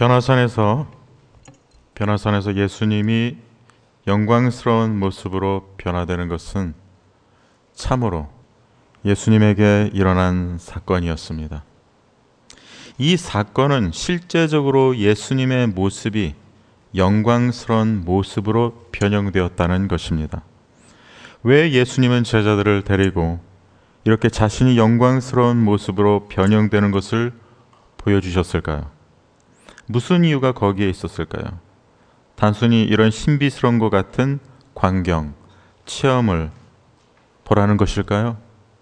변화산에서 예수님이 영광스러운 모습으로 변화되는 것은 참으로 예수님에게 일어난 사건이었습니다. 이 사건은 실제적으로 예수님의 모습이 영광스러운 모습으로 변형되었다는 것입니다. 왜 예수님은 제자들을 데리고 이렇게 자신이 영광스러운 모습으로 변형되는 것을 보여주셨을까요? 무슨 이유가 거기에 있었을까요? 단순히 이런 신비스러운 것 같은 광경, 체험을 보라는 것일까요?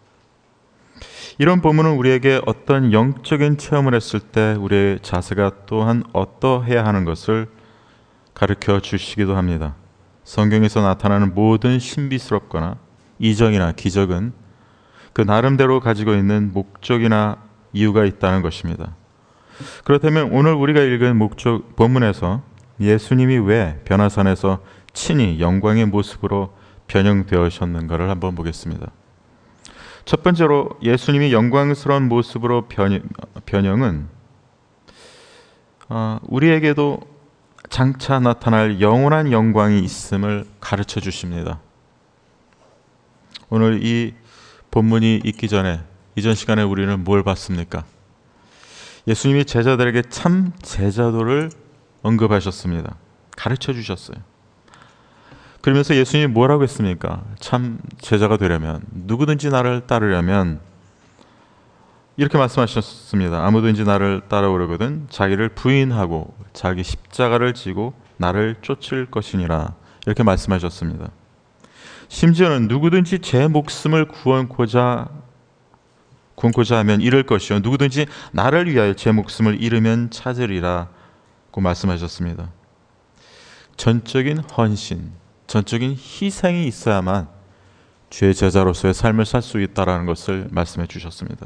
이런 본문은 우리에게 어떤 영적인 체험을 했을 때 우리의 자세가 또한 어떠해야 하는 것을 가르쳐 주시기도 합니다. 성경에서 나타나는 모든 신비스럽거나 이적이나 기적은 그 나름대로 가지고 있는 목적이나 이유가 있다는 것입니다. 그렇다면 오늘 우리가 읽은 본문에서 예수님이 왜 변화산에서 친히 영광의 모습으로 변형되셨는가를 한번 보겠습니다. 첫 번째로 예수님이 영광스러운 모습으로 변형은 우리에게도 장차 나타날 영원한 영광이 있음을 가르쳐 주십니다. 오늘 이 본문이 있기 전에 이전 시간에 우리는 뭘 봤습니까? 예수님이 제자들에게 참 제자도를 언급하셨습니다. 가르쳐 주셨어요. 그러면서 예수님이 뭐라고 했습니까? 참 제자가 되려면, 누구든지 나를 따르려면 이렇게 말씀하셨습니다. 아무든지 나를 따라오려거든 자기를 부인하고 자기 십자가를 지고 나를 쫓을 것이니라, 이렇게 말씀하셨습니다. 심지어는 누구든지 제 목숨을 구원코자 하면 잃을 것이요 누구든지 나를 위하여 제 목숨을 잃으면 찾으리라고 말씀하셨습니다. 전적인 헌신, 전적인 희생이 있어야만 주의 제자로서의 삶을 살 수 있다는 것을 말씀해 주셨습니다.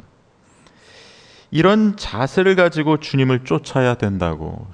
이런 자세를 가지고 주님을 쫓아야 된다고,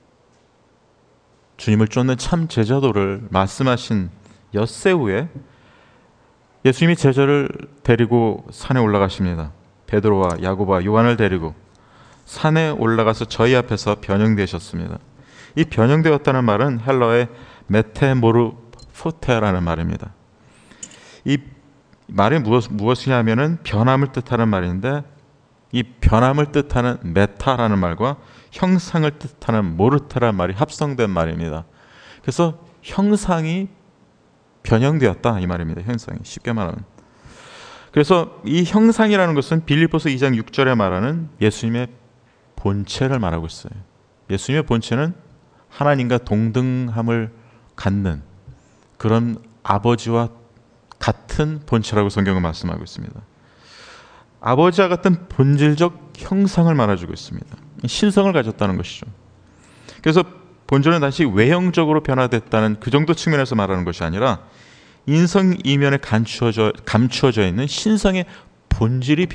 주님을 쫓는 참 제자도를 말씀하신 엿새 후에 예수님이 제자를 데리고 산에 올라가십니다. 베드로와 야고보와 요한을 데리고 산에 올라가서 저희 앞에서 변형되셨습니다. 이 변형되었다는 말은 헬러의 메테모르포테라는 말입니다. 이 말이 무엇이냐면은 변함을 뜻하는 말인데, 이 변함을 뜻하는 메타라는 말과 형상을 뜻하는 모르테라는 말이 합성된 말입니다. 그래서 형상이 변형되었다 이 말입니다. 형상이, 쉽게 말하면. 그래서 이 형상이라는 것은 빌립보서 2장 6절에 말하는 예수님의 본체를 말하고 있어요. 예수님의 본체는 하나님과 동등함을 갖는 그런 아버지와 같은 본체라고 성경은 말씀하고 있습니다. 아버지와 같은 본질적 형상을 말해주고 있습니다. 신성을 가졌다는 것이죠. 그래서 본절은 다시 외형적으로 변화됐다는 그 정도 측면에서 말하는 것이 아니라 인성 이면에 감추어져 있는 신성의 본질이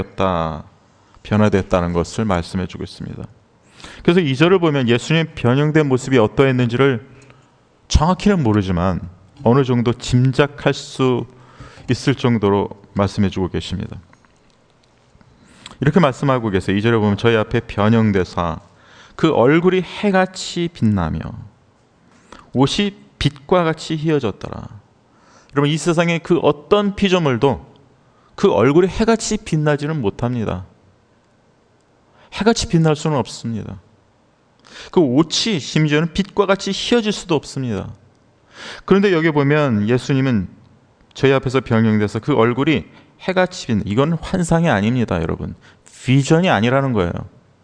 변화됐다는 것을 말씀해 주고 있습니다. 그래서 2절을 보면 예수님의 변형된 모습이 어떠했는지를 정확히는 모르지만 어느 정도 짐작할 수 있을 정도로 말씀해 주고 계십니다. 이렇게 말씀하고 계세요. 2절에 보면 저희 앞에 변형되사 그 얼굴이 해같이 빛나며 옷이 빛과 같이 희어졌더라. 여러분, 이 세상에 그 어떤 피조물도 그 얼굴이 해같이 빛나지는 못합니다. 해같이 빛날 수는 없습니다. 그 옷이 심지어는 빛과 같이 희어질 수도 없습니다. 그런데 여기 보면 예수님은 저희 앞에서 변형돼서 그 얼굴이 해같이 빛나, 이건 환상이 아닙니다, 여러분. 비전이 아니라는 거예요.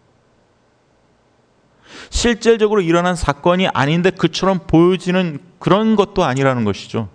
실질적으로 일어난 사건이 아닌데 그처럼 보여지는 그런 것도 아니라는 것이죠.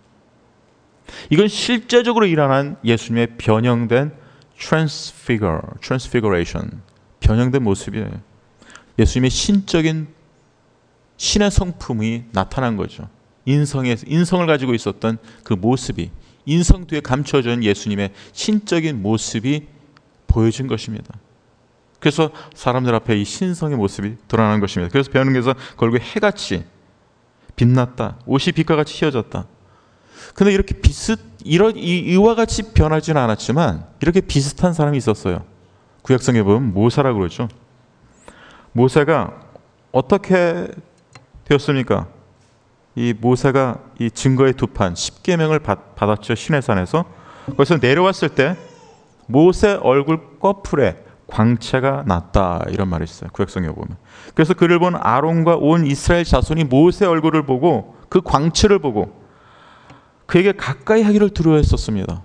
이건 실제적으로 일어난 예수님의 변형된 transfiguration, 변형된 모습이에요. 예수님의 신적인 신의 성품이 나타난 거죠. 인성을 가지고 있었던 그 모습이, 인성 뒤에 감춰져 있는 예수님의 신적인 모습이 보여진 것입니다. 그래서 사람들 앞에 이 신성의 모습이 드러나는 것입니다. 그래서 변형해서 결국에 해같이 빛났다, 옷이 빛과 같이 희어졌다. 근데 이렇게 이와 같이 변하지는 않았지만 이렇게 비슷한 사람이 있었어요. 구약성에 보면 모세라고 그러죠. 모세가 어떻게 되었습니까? 이 모세가 이 증거의 두 판, 십계명을 받았죠. 시내산에서. 거기서 내려왔을 때 모세 얼굴 꺼풀에 광채가 났다, 이런 말이 있어요. 구약성에 보면. 그래서 그를 본 아론과 온 이스라엘 자손이 모세 얼굴을 보고 그 광채를 보고 그에게 가까이 하기를 두려워했었습니다.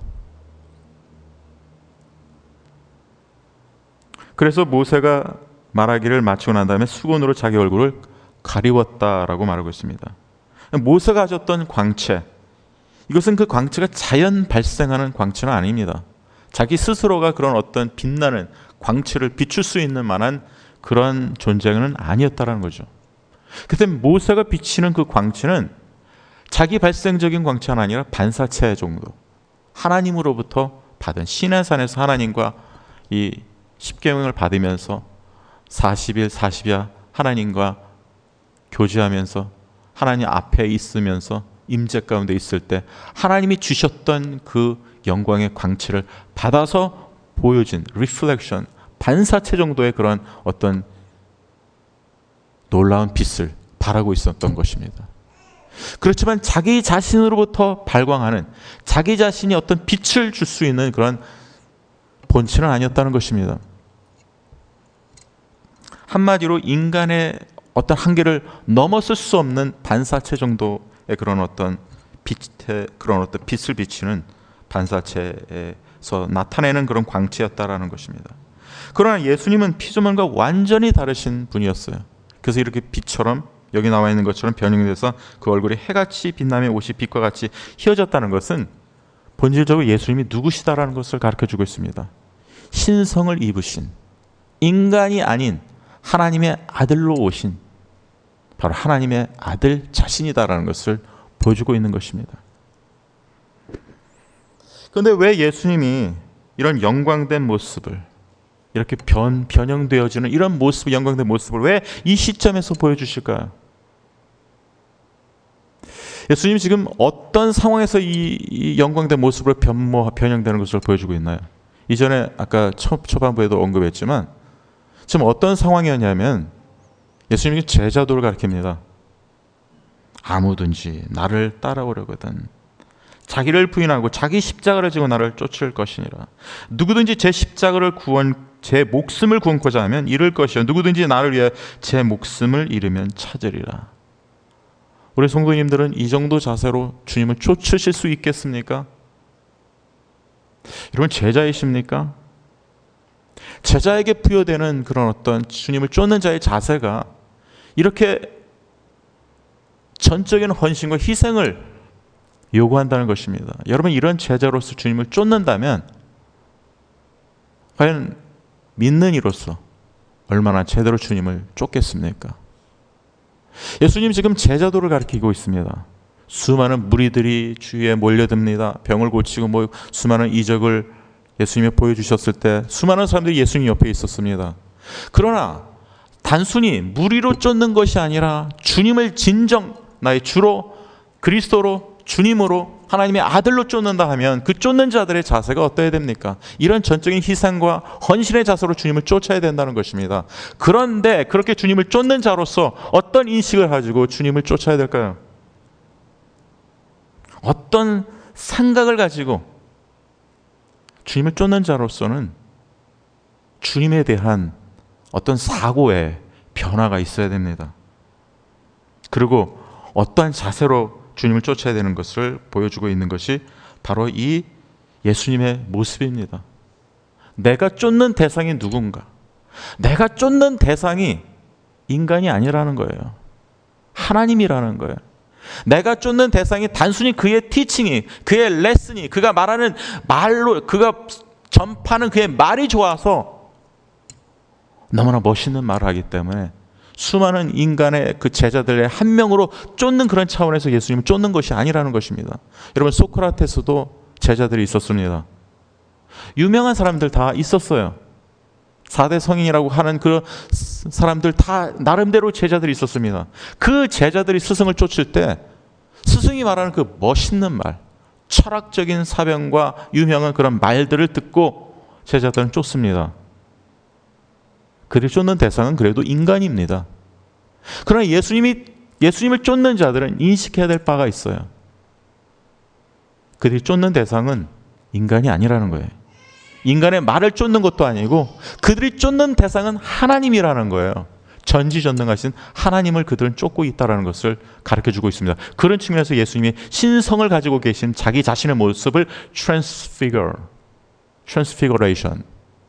그래서 모세가 말하기를 마치고 난 다음에 수건으로 자기 얼굴을 가리웠다라고 말하고 있습니다. 모세가 가졌던 광채, 이것은 그 광채가 자연 발생하는 광채는 아닙니다. 자기 스스로가 그런 어떤 빛나는 광채를 비출 수 있는 만한 그런 존재는 아니었다라는 거죠. 그때 모세가 비치는 그 광채는 자기 발생적인 광채가 아니라 반사체 정도, 하나님으로부터 받은, 시내산에서 하나님과 이 십계명을 받으면서 40일 40야 하나님과 교제하면서 하나님 앞에 있으면서 임재 가운데 있을 때 하나님이 주셨던 그 영광의 광채를 받아서 보여진 리플렉션, 반사체 정도의 그런 어떤 놀라운 빛을 발하고 있었던 것입니다. 그렇지만 자기 자신으로부터 발광하는, 자기 자신이 어떤 빛을 줄 수 있는 그런 본체는 아니었다는 것입니다. 한마디로 인간의 어떤 한계를 넘어설 수 없는 반사체 정도의 그런 어떤 빛을 비치는 반사체에서 나타내는 그런 광채였다라는 것입니다. 그러나 예수님은 피조물과 완전히 다르신 분이었어요. 그래서 이렇게 빛처럼, 여기 나와 있는 것처럼 변형돼서 그 얼굴이 해같이 빛나며 옷이 빛과 같이 휘어졌다는 것은 본질적으로 예수님이 누구시다라는 것을 가르쳐주고 있습니다. 신성을 입으신, 인간이 아닌 하나님의 아들로 오신 바로 하나님의 아들 자신이다라는 것을 보여주고 있는 것입니다. 그런데 왜 예수님이 이런 영광된 모습을, 이렇게 변형되어지는 이런 모습, 영광된 모습을 왜 이 시점에서 보여주실까요? 예수님이 지금 어떤 상황에서 이 영광된 모습으로 변형되는 것을 보여주고 있나요? 이전에 아까 초반부에도 언급했지만 지금 어떤 상황이었냐면 예수님이 제자도를 가르칩니다. 아무든지 나를 따라오려거든 자기를 부인하고 자기 십자가를 지고 나를 쫓을 것이니라. 누구든지 제 목숨을 구원코자 하면 잃을 것이요 누구든지 나를 위해 제 목숨을 잃으면 찾으리라. 우리 성도님들은 이 정도 자세로 주님을 쫓으실 수 있겠습니까? 여러분, 제자이십니까? 제자에게 부여되는 그런 어떤 주님을 쫓는 자의 자세가 이렇게 전적인 헌신과 희생을 요구한다는 것입니다. 여러분, 이런 제자로서 주님을 쫓는다면 과연 믿는 이로서 얼마나 제대로 주님을 쫓겠습니까? 예수님 지금 제자도를 가르치고 있습니다. 수많은 무리들이 주위에 몰려듭니다. 병을 고치고 수많은 이적을 예수님이 보여주셨을 때 수많은 사람들이 예수님 옆에 있었습니다. 그러나 단순히 무리로 쫓는 것이 아니라 주님을 진정 나의 주로, 그리스도로, 주님으로, 하나님의 아들로 쫓는다 하면 그 쫓는 자들의 자세가 어떠해야 됩니까? 이런 전적인 희생과 헌신의 자세로 주님을 쫓아야 된다는 것입니다. 그런데 그렇게 주님을 쫓는 자로서 어떤 인식을 가지고 주님을 쫓아야 될까요? 어떤 생각을 가지고 주님을 쫓는 자로서는 주님에 대한 어떤 사고의 변화가 있어야 됩니다. 그리고 어떠한 자세로 주님을 쫓아야 되는 것을 보여주고 있는 것이 바로 이 예수님의 모습입니다. 내가 쫓는 대상이 누군가? 내가 쫓는 대상이 인간이 아니라는 거예요. 하나님이라는 거예요. 내가 쫓는 대상이 단순히 그의 티칭이, 그의 레슨이, 그가 말하는 말로, 그가 전파하는 그의 말이 좋아서 너무나 멋있는 말을 하기 때문에 수많은 인간의 그 제자들의 한 명으로 쫓는 그런 차원에서 예수님을 쫓는 것이 아니라는 것입니다. 여러분, 소크라테스도 제자들이 있었습니다. 유명한 사람들 다 있었어요. 4대 성인이라고 하는 그 사람들 다 나름대로 제자들이 있었습니다. 그 제자들이 스승을 쫓을 때 스승이 말하는 그 멋있는 말, 철학적인 사변과 유명한 그런 말들을 듣고 제자들은 쫓습니다. 그들이 쫓는 대상은 그래도 인간입니다. 그러나 예수님을 쫓는 자들은 인식해야 될 바가 있어요. 그들이 쫓는 대상은 인간이 아니라는 거예요. 인간의 말을 쫓는 것도 아니고 그들이 쫓는 대상은 하나님이라는 거예요. 전지전능하신 하나님을 그들은 쫓고 있다는 것을 가르쳐주고 있습니다. 그런 측면에서 예수님이 신성을 가지고 계신 자기 자신의 모습을 transfiguration,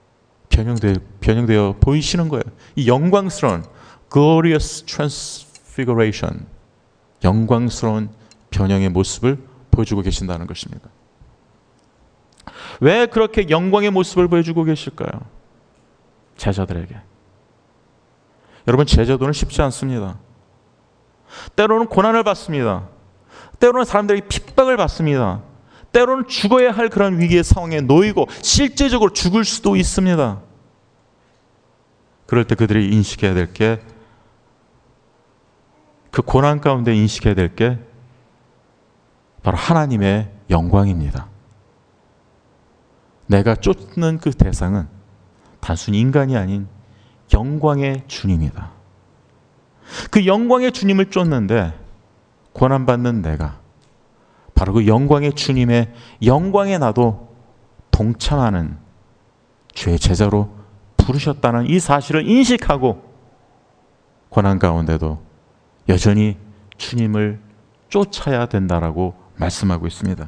변형되어 보이시는 거예요. 이 영광스러운 glorious transfiguration, 영광스러운 변형의 모습을 보여주고 계신다는 것입니다. 왜 그렇게 영광의 모습을 보여주고 계실까요? 제자들에게. 여러분, 제자도는 쉽지 않습니다. 때로는 고난을 받습니다. 때로는 사람들에게 핍박을 받습니다. 때로는 죽어야 할 그런 위기의 상황에 놓이고 실제적으로 죽을 수도 있습니다. 그럴 때 그들이 인식해야 될 게, 그 고난 가운데 인식해야 될 게 바로 하나님의 영광입니다. 내가 쫓는 그 대상은 단순히 인간이 아닌 영광의 주님이다. 그 영광의 주님을 쫓는데 고난받는 내가 바로 그 영광의 주님의 영광에 나도 동참하는 주의 제자로 부르셨다는 이 사실을 인식하고 고난 가운데도 여전히 주님을 쫓아야 된다라고 말씀하고 있습니다.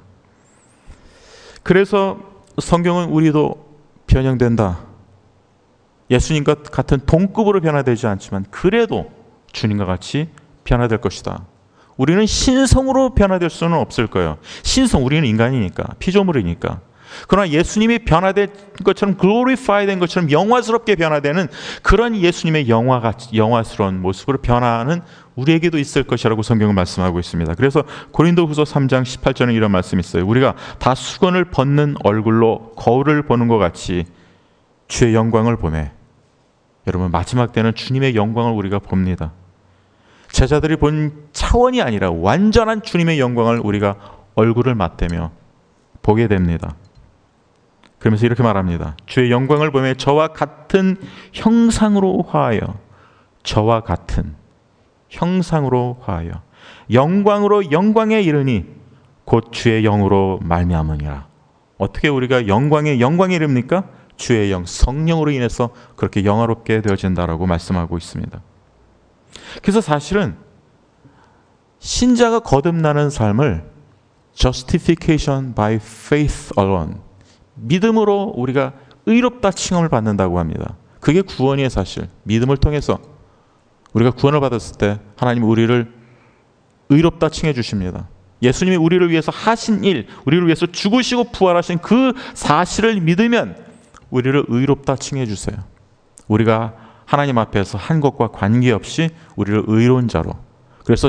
그래서 성경은 우리도 변형된다, 예수님과 같은 동급으로 변화되지 않지만 그래도 주님과 같이 변화될 것이다. 우리는 신성으로 변화될 수는 없을 거예요. 우리는 인간이니까, 피조물이니까. 그러나 예수님이 변화된 것처럼, glorify 된 것처럼 영화스럽게 변화되는 그런 예수님의 영화스러운 모습으로 변화하는 우리에게도 있을 것이라고 성경은 말씀하고 있습니다. 그래서 고린도후서 3장 18절에 이런 말씀이 있어요. 우리가 다 수건을 벗는 얼굴로 거울을 보는 것 같이 주의 영광을 보매. 여러분, 마지막 때는 주님의 영광을 우리가 봅니다. 제자들이 본 차원이 아니라 완전한 주님의 영광을 우리가 얼굴을 맞대며 보게 됩니다. 그러면서 이렇게 말합니다. 주의 영광을 보며 저와 같은 형상으로 화하여, 저와 같은 형상으로 화하여 영광으로 영광에 이르니 곧 주의 영으로 말미암으니라. 어떻게 우리가 영광에 이릅니까? 주의 영, 성령으로 인해서 그렇게 영화롭게 되어진다라고 말씀하고 있습니다. 그래서 사실은 신자가 거듭나는 삶을 justification by faith alone, 믿음으로 우리가 의롭다 칭함을 받는다고 합니다. 그게 구원이에요. 사실 믿음을 통해서 우리가 구원을 받았을 때 하나님은 우리를 의롭다 칭해 주십니다. 예수님이 우리를 위해서 하신 일, 우리를 위해서 죽으시고 부활하신 그 사실을 믿으면 우리를 의롭다 칭해 주세요. 우리가 하나님 앞에서 한 것과 관계없이 우리를 의로운 자로. 그래서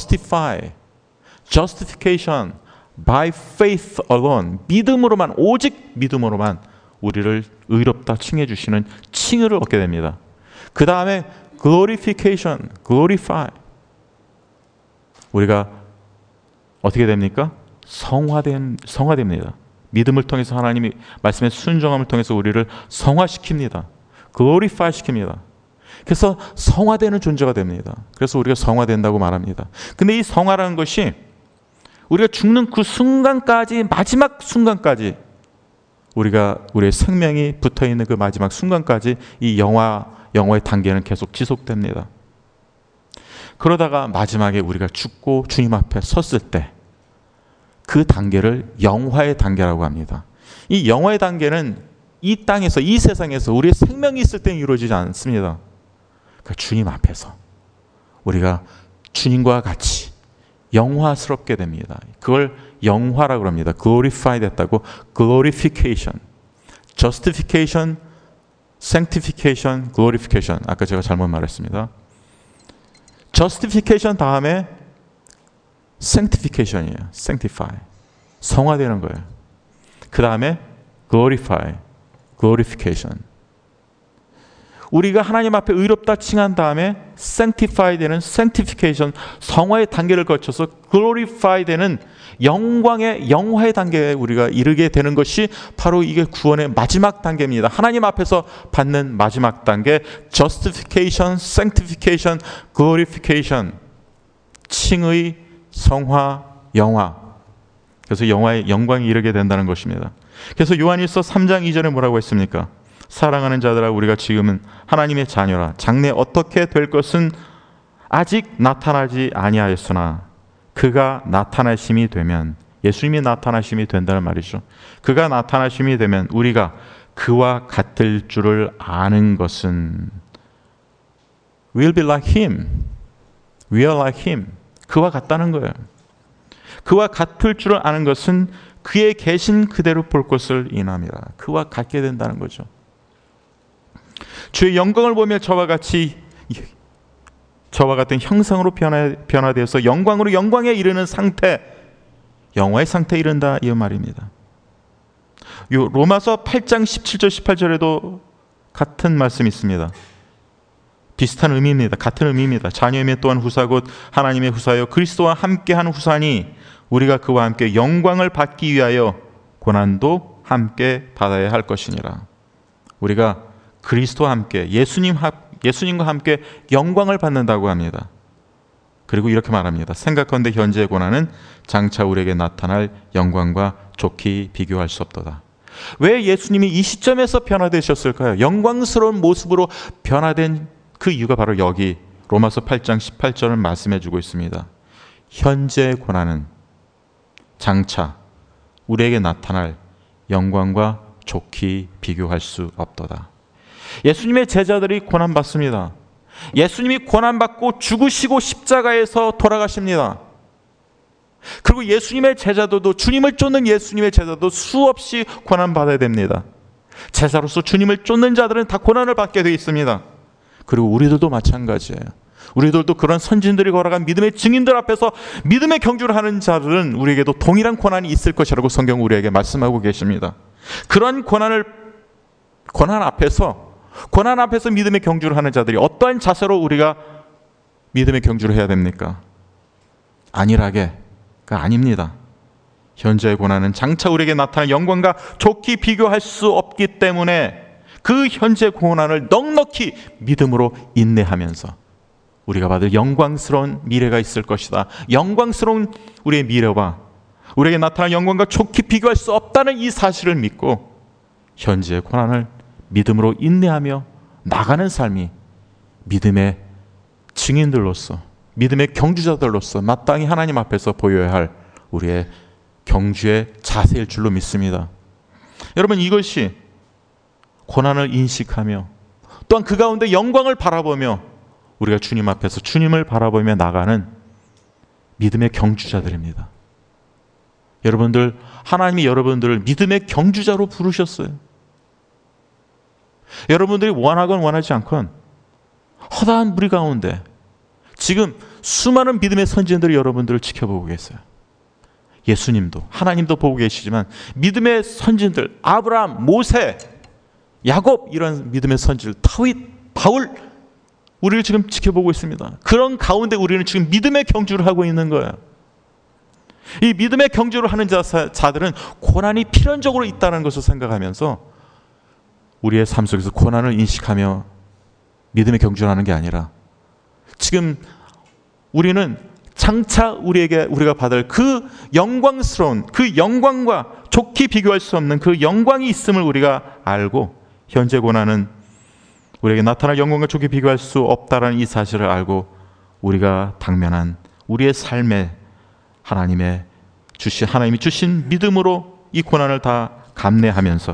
justification by faith alone, 믿음으로만, 오직 믿음으로만 우리를 의롭다 칭해 주시는 칭의를 얻게 됩니다. 그 다음에 glorification, glorify, 우리가 어떻게 됩니까? 성화됩니다. 믿음을 통해서 하나님이 말씀의 순종함을 통해서 우리를 성화시킵니다. glorify 시킵니다. 그래서 성화되는 존재가 됩니다. 그래서 우리가 성화된다고 말합니다. 근데 이 성화라는 것이 우리가 죽는 그 순간까지, 마지막 순간까지, 우리의 생명이 붙어있는 그 마지막 순간까지 이 영화의 단계는 계속 지속됩니다. 그러다가 마지막에 우리가 죽고 주님 앞에 섰을 때 그 단계를 영화의 단계라고 합니다. 이 영화의 단계는 이 땅에서, 이 세상에서 우리의 생명이 있을 때는 이루어지지 않습니다. 그러니까 주님 앞에서 우리가 주님과 같이 영화스럽게 됩니다. 그걸 영화라고 합니다. glorify 됐다고. glorification, justification, sanctification, glorification. 아까 제가 잘못 말했습니다. justification 다음에 sanctification이에요. sanctify, 성화되는 거예요. 그 다음에 glorify, glorification. 우리가 하나님 앞에 의롭다 칭한 다음에 sanctify 되는 sanctification, 성화의 단계를 거쳐서 glorify 되는 영화의 단계에 우리가 이르게 되는 것이 바로 이게 구원의 마지막 단계입니다. 하나님 앞에서 받는 마지막 단계, justification, sanctification, glorification, 칭의, 성화, 영화. 그래서 영화의 영광이 이르게 된다는 것입니다. 그래서 요한일서 3장 2절에 뭐라고 했습니까? 사랑하는 자들아, 우리가 지금은 하나님의 자녀라. 장래 어떻게 될 것은 아직 나타나지 아니하였으나 그가 나타나심이 되면, 예수님이 나타나심이 된다는 말이죠. 그가 나타나심이 되면 우리가 그와 같을 줄을 아는 것은 We'll be like Him. We are like Him. 그와 같다는 거예요. 그와 같을 줄을 아는 것은 그의 계신 그대로 볼 것을 인함이라. 그와 같게 된다는 거죠. 주의 영광을 보며 저와 같은 형상으로 변화되어서 영광으로 영광에 이르는 상태, 영화의 상태에 이른다, 이 말입니다. 요 로마서 8장 17절 18절에도 같은 말씀이 있습니다. 비슷한 의미입니다. 같은 의미입니다. 자녀이면 또한 후사 곧 하나님의 후사여 그리스도와 함께한 후사니 우리가 그와 함께 영광을 받기 위하여 고난도 함께 받아야 할 것이니라. 우리가 그리스도와 함께 예수님과 함께 영광을 받는다고 합니다. 그리고 이렇게 말합니다. 생각컨대 현재의 고난은 장차 우리에게 나타날 영광과 좋게 비교할 수 없도다. 왜 예수님이 이 시점에서 변화되셨을까요? 영광스러운 모습으로 변화된 그 이유가 바로 여기 로마서 8장 18절을 말씀해 주고 있습니다. 현재의 고난은 장차 우리에게 나타날 영광과 좋게 비교할 수 없도다. 예수님의 제자들이 고난받습니다. 예수님이 고난받고 죽으시고 십자가에서 돌아가십니다. 그리고 예수님의 제자들도, 주님을 쫓는 예수님의 제자도 수없이 고난받아야 됩니다. 제자로서 주님을 쫓는 자들은 다 고난을 받게 되어 있습니다. 그리고 우리들도 마찬가지예요. 우리들도 그런 선진들이 걸어간 믿음의 증인들 앞에서 믿음의 경주를 하는 자들은 우리에게도 동일한 고난이 있을 것이라고 성경 우리에게 말씀하고 계십니다. 그런 고난 앞에서 믿음의 경주를 하는 자들이 어떠한 자세로 우리가 믿음의 경주를 해야 됩니까? 안일하게가 아닙니다. 현재의 고난은 장차 우리에게 나타날 영광과 좋게 비교할 수 없기 때문에 그 현재 고난을 넉넉히 믿음으로 인내하면서 우리가 받을 영광스러운 미래가 있을 것이다. 영광스러운 우리의 미래와 우리에게 나타날 영광과 좋게 비교할 수 없다는 이 사실을 믿고 현재의 고난을 믿음으로 인내하며 나가는 삶이 믿음의 증인들로서, 믿음의 경주자들로서 마땅히 하나님 앞에서 보여야 할 우리의 경주의 자세일 줄로 믿습니다. 여러분, 이것이 고난을 인식하며 또한 그 가운데 영광을 바라보며 우리가 주님 앞에서 주님을 바라보며 나가는 믿음의 경주자들입니다. 여러분들, 하나님이 여러분들을 믿음의 경주자로 부르셨어요. 여러분들이 원하건 원하지 않건 허다한 무리 가운데 지금 수많은 믿음의 선진들이 여러분들을 지켜보고 계세요. 예수님도, 하나님도 보고 계시지만 믿음의 선진들, 아브라함, 모세, 야곱, 이런 믿음의 선진들, 다윗, 바울, 우리를 지금 지켜보고 있습니다. 그런 가운데 우리는 지금 믿음의 경주를 하고 있는 거예요. 이 믿음의 경주를 하는 자들은 고난이 필연적으로 있다는 것을 생각하면서 우리의 삶 속에서 고난을 인식하며 믿음의 경주를 하는 게 아니라 지금 우리는 장차 우리가 받을 그 영광스러운 그 영광과 좋게 비교할 수 없는 그 영광이 있음을 우리가 알고 현재 고난은 우리에게 나타날 영광과 좋게 비교할 수 없다라는 이 사실을 알고 우리가 당면한 우리의 삶에 하나님이 주신 믿음으로 이 고난을 다 감내하면서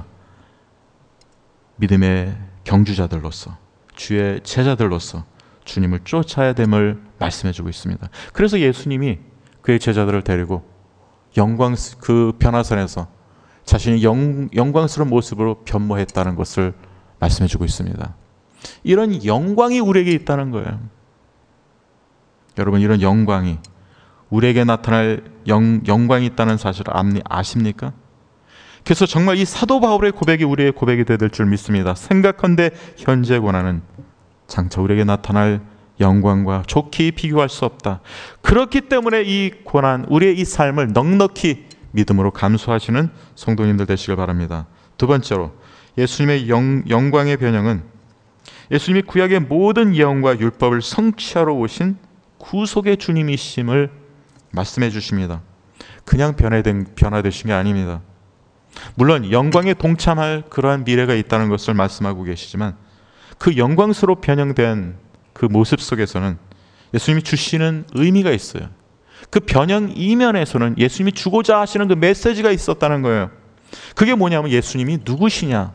믿음의 경주자들로서 주의 제자들로서 주님을 쫓아야 됨을 말씀해주고 있습니다. 그래서 예수님이 그의 제자들을 데리고 그 변화산에서 자신이 영광스러운 모습으로 변모했다는 것을 말씀해주고 있습니다. 이런 영광이 우리에게 있다는 거예요. 여러분, 이런 영광이 우리에게 나타날 영광이 있다는 사실을 아십니까? 그래서 정말 이 사도 바울의 고백이 우리의 고백이 될 줄 믿습니다. 생각한데 현재 고난은 장차 우리에게 나타날 영광과 좋게 비교할 수 없다. 그렇기 때문에 이 고난, 우리의 이 삶을 넉넉히 믿음으로 감수하시는 성도님들 되시길 바랍니다. 두 번째로, 예수님의 영광의 변형은 예수님이 구약의 모든 예언과 율법을 성취하러 오신 구속의 주님이심을 말씀해 주십니다. 그냥 변화되신 게 아닙니다. 물론 영광에 동참할 그러한 미래가 있다는 것을 말씀하고 계시지만, 그 영광스로 변형된 그 모습 속에서는 예수님이 주시는 의미가 있어요. 그 변형 이면에서는 예수님이 주고자 하시는 그 메시지가 있었다는 거예요. 그게 뭐냐면 예수님이 누구시냐?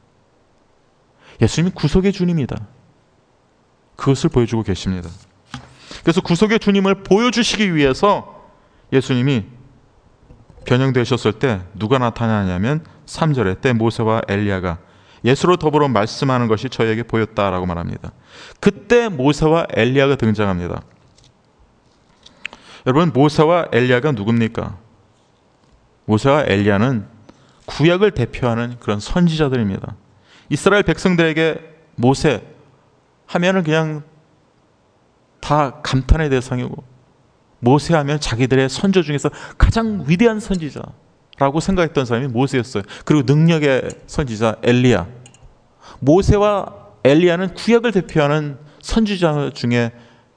예수님이 구속의 주님이다. 그것을 보여주고 계십니다. 그래서 구속의 주님을 보여주시기 위해서 예수님이 변형되셨을 때 누가 나타나냐면 3절에 때 모세와 엘리야가 예수로 더불어 말씀하는 것이 저에게 보였다라고 말합니다. 그때 모세와 엘리야가 등장합니다. 여러분, 모세와 엘리야가 누굽니까? 모세와 엘리야는 구약을 대표하는 그런 선지자들입니다. 이스라엘 백성들에게 모세 하면은 그냥 다 감탄의 대상이고, 모세 하면 자기들의 선조 중에서 가장 위대한 선지자라고 생각했던 사람이 모세였어요. 그리고 능력의 선지자 엘리야. 모세와 엘리야는 구약을 대표하는 선지자 중에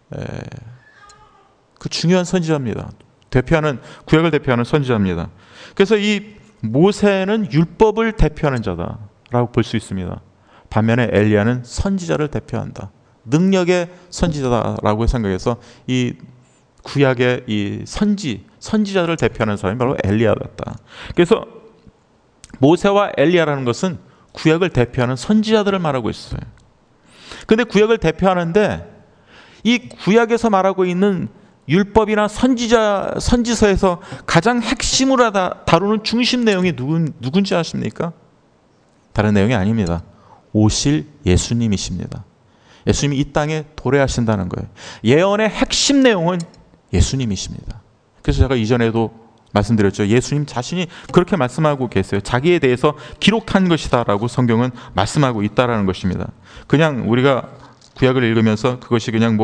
그 중요한 선지자입니다. 구약을 대표하는 선지자입니다. 그래서 이 모세는 율법을 대표하는 자다라고 볼 수 있습니다. 반면에 엘리야는 선지자를 대표한다. 능력의 선지자다라고 생각해서 이 구약의 이 선지자를 대표하는 사람이 바로 엘리야였다. 그래서 모세와 엘리야라는 것은 구약을 대표하는 선지자들을 말하고 있어요. 그런데 구약을 대표하는데 이 구약에서 말하고 있는 율법이나 선지서에서 가장 핵심으로 다루는 중심 내용이 누군지 아십니까? 다른 내용이 아닙니다. 오실 예수님이십니다. 예수님이 이 땅에 도래하신다는 거예요. 예언의 핵심 내용은 예수님이십니다. 그래서 제가 이전에도 말씀드렸죠. 예수님 자신이 그렇게 말씀하고 계세요. 자기에 대해서 기록한 것이다 라고 성경은 말씀하고 있다라는 것입니다. 그냥 우리가 구약을 읽으면서 그것이 그냥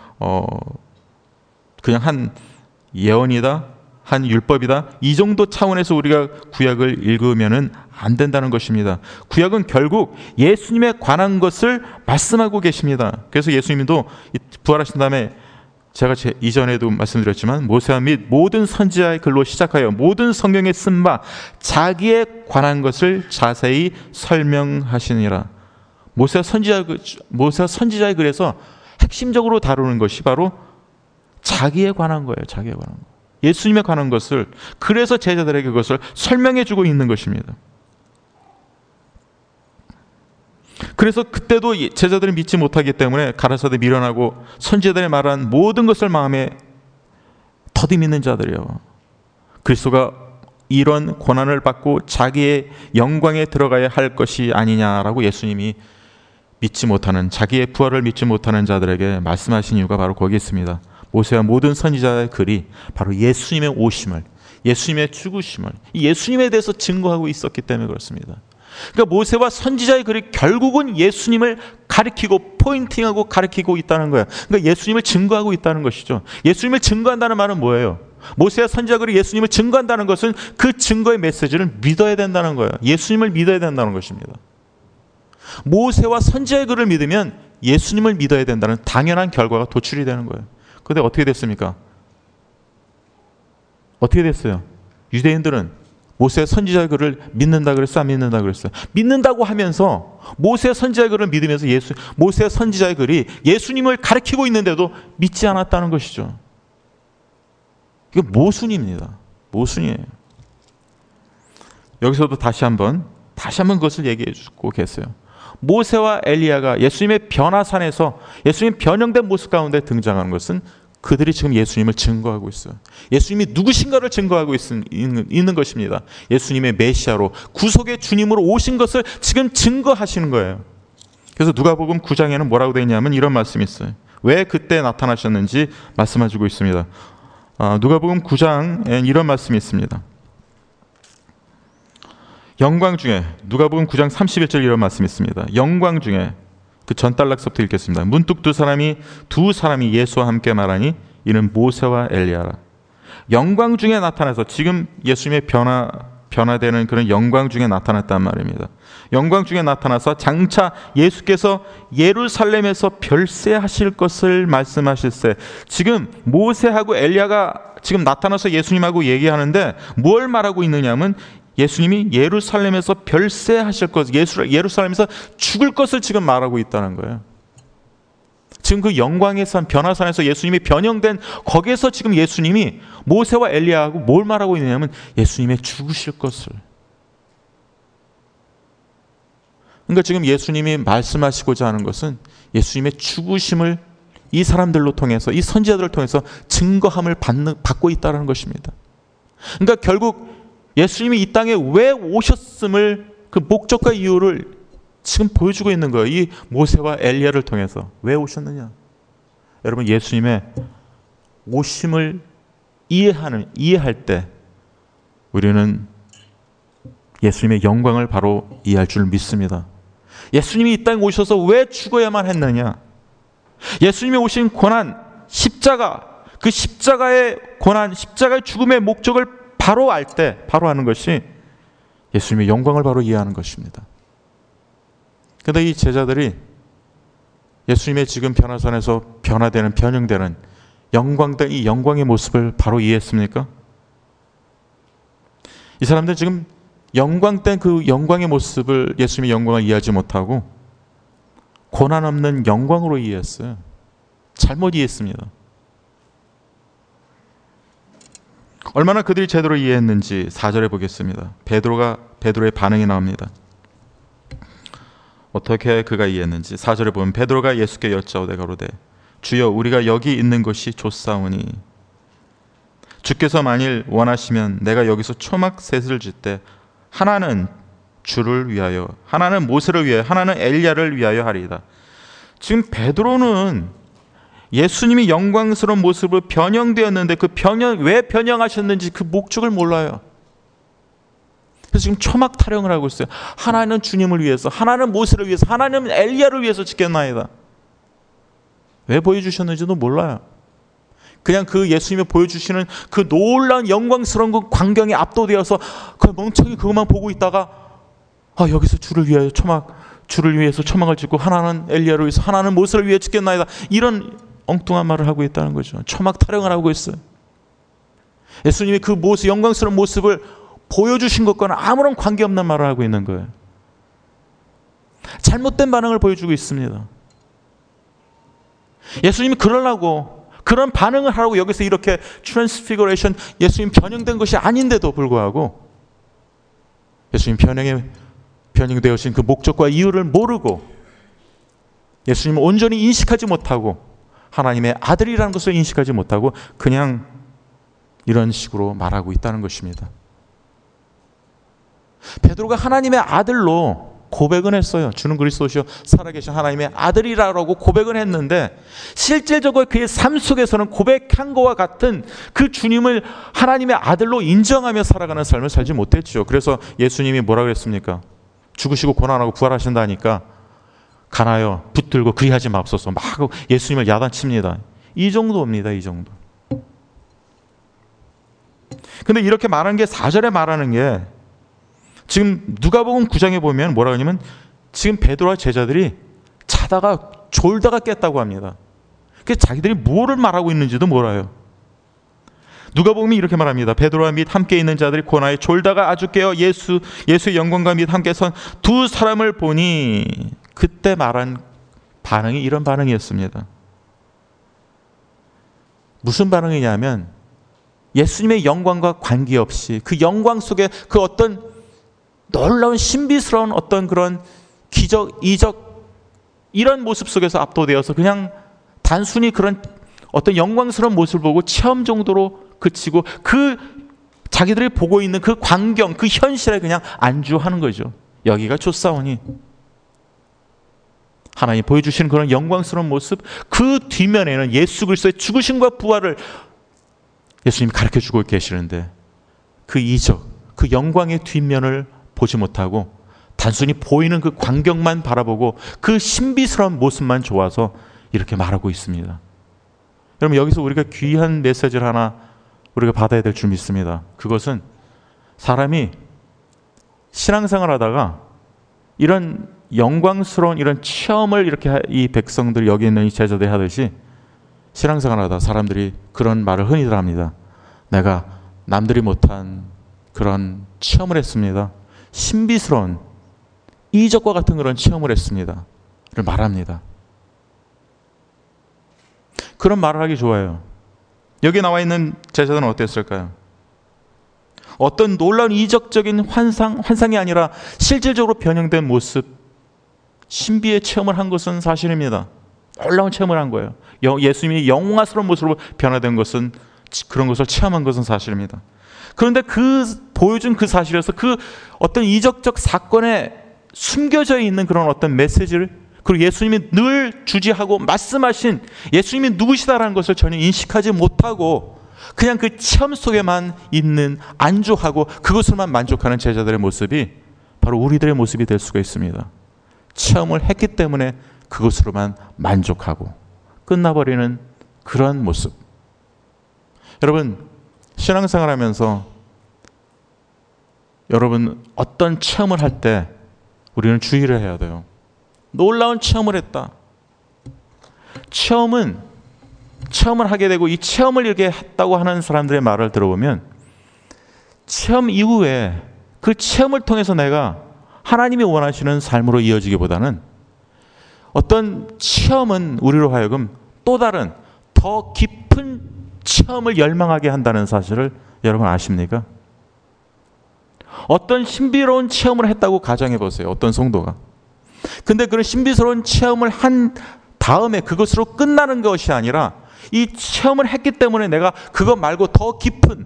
그냥 한 예언이다, 한 율법이다, 이 정도 차원에서 우리가 구약을 읽으면은 안 된다는 것입니다. 구약은 결국 예수님에 관한 것을 말씀하고 계십니다. 그래서 예수님도 부활하신 다음에 제가 이전에도 말씀드렸지만 모세와 및 모든 선지자의 글로 시작하여 모든 성경에 쓴 바 자기에 관한 것을 자세히 설명하시니라. 모세와 선지자의 글에서 핵심적으로 다루는 것이 바로 자기에 관한 거예요. 자기에 관한 거. 예수님에 관한 것을, 그래서 제자들에게 그것을 설명해 주고 있는 것입니다. 그래서 그때도 제자들이 믿지 못하기 때문에 가라사대 미련하고 선지자들이 말한 모든 것을 마음에 더디 믿는 자들이요, 그리스도가 이런 고난을 받고 자기의 영광에 들어가야 할 것이 아니냐라고 예수님이 믿지 못하는, 자기의 부활을 믿지 못하는 자들에게 말씀하신 이유가 바로 거기에 있습니다. 모세와 모든 선지자의 글이 바로 예수님의 오심을, 예수님의 죽으심을, 이 예수님에 대해서 증거하고 있었기 때문에 그렇습니다. 그러니까 모세와 선지자의 글이 결국은 예수님을 가리키고 포인팅하고 가리키고 있다는 거예요. 그러니까 예수님을 증거하고 있다는 것이죠. 예수님을 증거한다는 말은 뭐예요? 모세와 선지자 글이 예수님을 증거한다는 것은 그 증거의 메시지를 믿어야 된다는 거예요. 예수님을 믿어야 된다는 것입니다. 모세와 선지자의 글을 믿으면 예수님을 믿어야 된다는 당연한 결과가 도출이 되는 거예요. 그런데 어떻게 됐습니까? 어떻게 됐어요? 유대인들은 모세 선지자의 글을 믿는다 그랬어요? 안 믿는다 그랬어요? 믿는다고 하면서 모세 선지자의 글을 믿으면서 모세 선지자의 글이 예수님을 가리키고 있는데도 믿지 않았다는 것이죠. 이게 모순입니다. 모순이에요. 여기서도 다시 한번 그것을 얘기해 주고 계세요. 모세와 엘리야가 예수님의 변화산에서 예수님 변형된 모습 가운데 등장하는 것은 그들이 지금 예수님을 증거하고 있어요. 예수님이 누구신가를 증거하고 있는 것입니다. 예수님의 메시아로, 구속의 주님으로 오신 것을 지금 증거하시는 거예요. 그래서 누가복음 9장에는 뭐라고 되어 있냐면 이런 말씀이 있어요. 왜 그때 나타나셨는지 말씀해주고 있습니다. 누가복음 9장에 이런 말씀이 있습니다. 영광 중에 누가복음 9장 31절 이런 말씀이 있습니다. 영광 중에 그 전단락서부터 읽겠습니다. 문득 두 사람이 예수와 함께 말하니 이는 모세와 엘리야라. 영광 중에 나타나서 지금 예수님의 변화되는 그런 영광 중에 나타났단 말입니다. 영광 중에 나타나서 장차 예수께서 예루살렘에서 별세하실 것을 말씀하실세. 지금 모세하고 엘리야가 지금 나타나서 예수님하고 얘기하는데 뭘 말하고 있느냐면 예수님이 예루살렘에서 별세하실 것, 예루살렘에서 죽을 것을 지금 말하고 있다는 거예요. 지금 그 영광의 산 변화산에서 예수님이 변형된 거기에서 지금 예수님이 모세와 엘리야하고 뭘 말하고 있느냐면 예수님의 죽으실 것을. 그러니까 지금 예수님이 말씀하시고자 하는 것은 예수님의 죽으심을 이 사람들로 통해서, 이 선지자들을 통해서 증거함을 받고 있다는 것입니다. 그러니까 결국 예수님이 이 땅에 왜 오셨음을, 그 목적과 이유를 지금 보여주고 있는 거예요. 이 모세와 엘리야를 통해서. 왜 오셨느냐? 여러분, 예수님의 오심을 이해할 때 우리는 예수님의 영광을 바로 이해할 줄 믿습니다. 예수님이 이 땅에 오셔서 왜 죽어야만 했느냐? 예수님이 오신 고난, 십자가, 그 십자가의 고난, 십자가의 죽음의 목적을 바로 알 때, 바로 아는 것이 예수님의 영광을 바로 이해하는 것입니다. 그런데 이 제자들이 예수님의 지금 변화산에서 변형되는 영광된 이 영광의 모습을 바로 이해했습니까? 이 사람들은 지금 영광된 그 영광의 모습을, 예수님의 영광을 이해하지 못하고 고난 없는 영광으로 이해했어요. 잘못 이해했습니다. 얼마나 그들이 제대로 이해했는지 4절에 보겠습니다. 베드로의 반응이 나옵니다. 어떻게 그가 이해했는지 4절에 보면 베드로가 예수께 여짜오되 가로되 주여 우리가 여기 있는 것이 좋사오니 주께서 만일 원하시면 내가 여기서 초막 셋을 짓되 하나는 주를 위하여, 하나는 모세를 위하여, 하나는 엘리야를 위하여 하리이다. 지금 베드로는 예수님이 영광스러운 모습으로 변형되었는데 그 왜 변형하셨는지 그 목적을 몰라요. 그래서 지금 초막 타령을 하고 있어요. 하나는 주님을 위해서, 하나는 모세를 위해서, 하나는 엘리야를 위해서 짓겠나이다. 왜 보여주셨는지도 몰라요. 그냥 그 예수님이 보여주시는 그 놀라운 영광스러운 그 광경에 압도되어서 그 멍청이 그것만 보고 있다가 여기서 주를 위해서 초막을 짓고 하나는 엘리야를 위해서, 하나는 모세를 위해 짓겠나이다. 이런 엉뚱한 말을 하고 있다는 거죠. 초막 타령을 하고 있어요. 예수님이 그 영광스러운 모습을 보여주신 것과는 아무런 관계없는 말을 하고 있는 거예요. 잘못된 반응을 보여주고 있습니다. 예수님이 그런 반응을 하라고 여기서 이렇게 트랜스피그레이션, 예수님 변형된 것이 아닌데도 불구하고 예수님 변형되어진 그 목적과 이유를 모르고 예수님을 온전히 인식하지 못하고 하나님의 아들이라는 것을 인식하지 못하고 그냥 이런 식으로 말하고 있다는 것입니다. 베드로가 하나님의 아들로 고백은 했어요. 주는 그리스도시요 살아계신 하나님의 아들이라고 고백은 했는데 실질적으로 그의 삶 속에서는 고백한 것과 같은 그 주님을 하나님의 아들로 인정하며 살아가는 삶을 살지 못했죠. 그래서 예수님이 뭐라고 했습니까? 죽으시고 고난하고 부활하신다니까 가나요 붙들고 그리하지 맙소서 막 예수님을 야단칩니다. 이 정도입니다. 이 정도. 근데 이렇게 말하는 게 4절에 말하는 게 지금 누가복음 9장에 보면 뭐라고 하냐면 지금 베드로와 제자들이 자다가 졸다가 깼다고 합니다. 그래서 자기들이 뭐를 말하고 있는지도 몰라요. 누가복음이 이렇게 말합니다. 베드로와 및 함께 있는 자들이 고나에 졸다가 아주 깨어 예수의 영광과 및 함께 선 두 사람을 보니 그때 말한 반응이 이런 반응이었습니다. 무슨 반응이냐면 예수님의 영광과 관계없이 그 영광 속에 그 어떤 놀라운 신비스러운 어떤 그런 기적, 이적 이런 모습 속에서 압도되어서 그냥 단순히 그런 어떤 영광스러운 모습을 보고 체험 정도로 그치고 그 자기들이 보고 있는 그 광경, 그 현실에 그냥 안주하는 거죠. 여기가 좋사오니 하나님 보여주시는 그런 영광스러운 모습, 그 뒷면에는 예수 그리스도의 죽으심과 부활을 예수님이 가르쳐주고 계시는데 그 이적, 그 영광의 뒷면을 보지 못하고 단순히 보이는 그 광경만 바라보고 그 신비스러운 모습만 좋아서 이렇게 말하고 있습니다. 여러분, 여기서 우리가 귀한 메시지를 하나 우리가 받아야 될 줄 믿습니다. 그것은 사람이 신앙생활 하다가 이런 영광스러운 이런 체험을 이렇게 이 백성들, 여기 있는 이 제자들이 하듯이 신앙생활 하다 사람들이 그런 말을 흔히들 합니다. 내가 남들이 못한 그런 체험을 했습니다. 신비스러운 이적과 같은 그런 체험을 했습니다. 를 말합니다. 그런 말을 하기 좋아요. 여기 나와 있는 제자들은 어땠을까요? 어떤 놀라운 이적적인 환상이 아니라 실질적으로 변형된 모습, 신비의 체험을 한 것은 사실입니다. 놀라운 체험을 한 거예요. 예수님이 영화스러운 모습으로 변화된 것은, 그런 것을 체험한 것은 사실입니다. 그런데 보여준 그 사실에서 그 어떤 이적적 사건에 숨겨져 있는 그런 어떤 메시지를, 그리고 예수님이 늘 주지하고 말씀하신 예수님이 누구시다라는 것을 전혀 인식하지 못하고 그냥 그 체험 속에만 있는, 안주하고 그것을만 만족하는 제자들의 모습이 바로 우리들의 모습이 될 수가 있습니다. 체험을 했기 때문에 그것으로만 만족하고 끝나버리는 그런 모습. 여러분, 신앙생활 하면서 여러분 어떤 체험을 할 때 우리는 주의를 해야 돼요. 놀라운 체험을 했다. 체험을 하게 되고 이 체험을 이렇게 했다고 하는 사람들의 말을 들어보면 체험 이후에 그 체험을 통해서 내가 하나님이 원하시는 삶으로 이어지기보다는 어떤 체험은 우리로 하여금 또 다른 더 깊은 체험을 열망하게 한다는 사실을 여러분 아십니까? 어떤 신비로운 체험을 했다고 가정해 보세요. 어떤 성도가. 근데 그런 신비스러운 체험을 한 다음에 그것으로 끝나는 것이 아니라 이 체험을 했기 때문에 내가 그것 말고 더 깊은,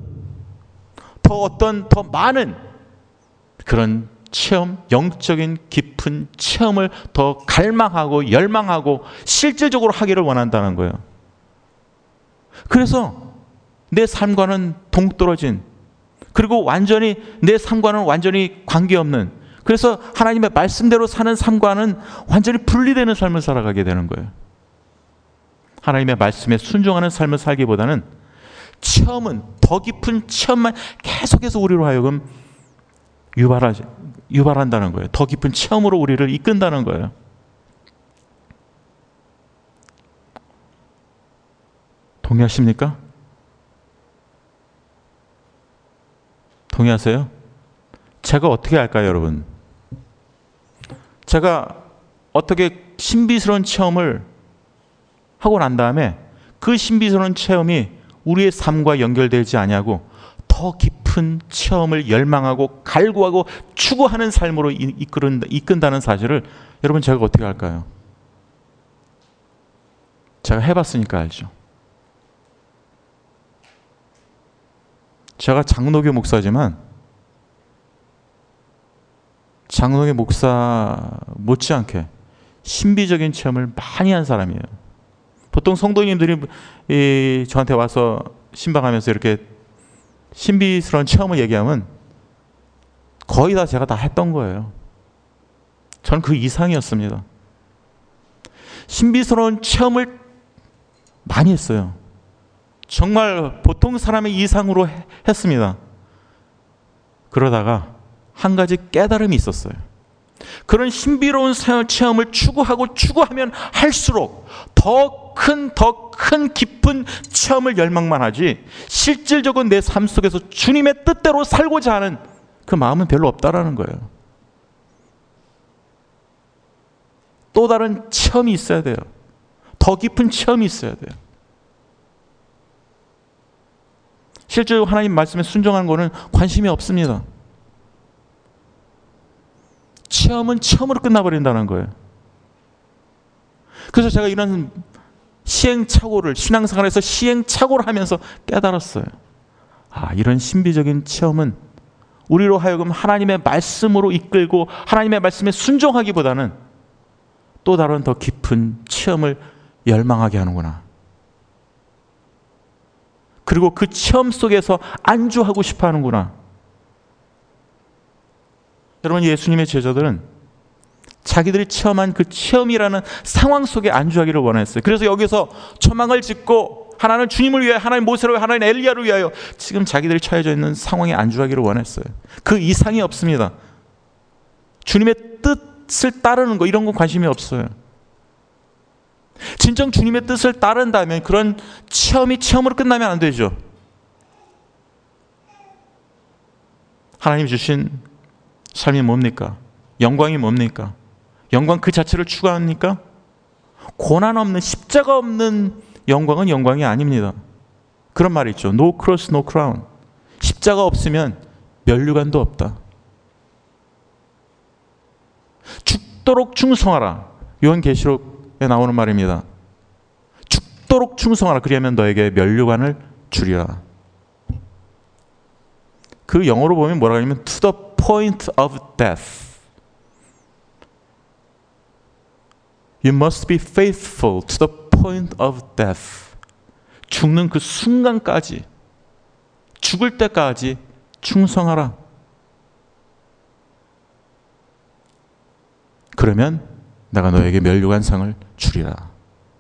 더 많은 그런 체험, 영적인 깊은 체험을 더 갈망하고 열망하고 실질적으로 하기를 원한다는 거예요. 그래서 내 삶과는 동떨어진, 그리고 내 삶과는 완전히 관계없는, 그래서 하나님의 말씀대로 사는 삶과는 완전히 분리되는 삶을 살아가게 되는 거예요. 하나님의 말씀에 순종하는 삶을 살기보다는 체험은, 더 깊은 체험만 계속해서 우리로 하여금 유발한다는 거예요. 더 깊은 체험으로 우리를 이끈다는 거예요. 동의하십니까? 동의하세요? 제가 어떻게 할까요, 여러분? 제가 어떻게 신비스러운 체험을 하고 난 다음에 그 신비스러운 체험이 우리의 삶과 연결되지 않냐고 더 깊은 체험을 열망하고 갈구하고 추구하는 삶으로 이끈다는 사실을 여러분 제가 어떻게 할까요? 제가 해봤으니까 알죠. 제가 장로교 목사지만 장로교 목사 못지않게 신비적인 체험을 많이 한 사람이에요. 보통 성도님들이 저한테 와서 신방하면서 이렇게 신비스러운 체험을 얘기하면 거의 다 제가 다 했던 거예요. 전 그 이상이었습니다. 신비스러운 체험을 많이 했어요. 정말 보통 사람의 이상으로 했습니다. 그러다가 한 가지 깨달음이 있었어요. 그런 신비로운 체험을 추구하면 할수록 더 큰 깊은 체험을 열망만 하지 실질적으로 내 삶 속에서 주님의 뜻대로 살고자 하는 그 마음은 별로 없다라는 거예요. 또 다른 체험이 있어야 돼요. 더 깊은 체험이 있어야 돼요. 실제로 하나님 말씀에 순종하는 거는 관심이 없습니다. 체험은 체험으로 끝나버린다는 거예요. 그래서 제가 이런 신앙생활에서 시행착오를 하면서 깨달았어요. 이런 신비적인 체험은 우리로 하여금 하나님의 말씀으로 이끌고 하나님의 말씀에 순종하기보다는 또 다른 더 깊은 체험을 열망하게 하는구나. 그리고 그 체험 속에서 안주하고 싶어 하는구나. 여러분, 예수님의 제자들은 자기들이 체험한 그 체험이라는 상황 속에 안주하기를 원했어요. 그래서 여기서 초망을 짓고 하나는 주님을 위하여, 하나는 모세를 위하여, 하나는 엘리야를 위하여 지금 자기들이 처해져 있는 상황에 안주하기를 원했어요. 그 이상이 없습니다. 주님의 뜻을 따르는 거, 이런 건 관심이 없어요. 진정 주님의 뜻을 따른다면 그런 체험이 체험으로 끝나면 안 되죠. 하나님이 주신 삶이 뭡니까? 영광이 뭡니까? 영광 그 자체를 추구합니까? 고난 없는, 십자가 없는 영광은 영광이 아닙니다. 그런 말이 있죠. No cross, no crown. 십자가 없으면 면류관도 없다. 죽도록 충성하라. 요한계시록에 나오는 말입니다. 죽도록 충성하라. 그리하면 너에게 면류관을 주리라. 그 영어로 보면 뭐라고 하냐면 to the point of death. You must be faithful to the point of death. 죽는 그 순간까지, 죽을 때까지 충성하라. 그러면 내가 너에게 면류관상을 주리라.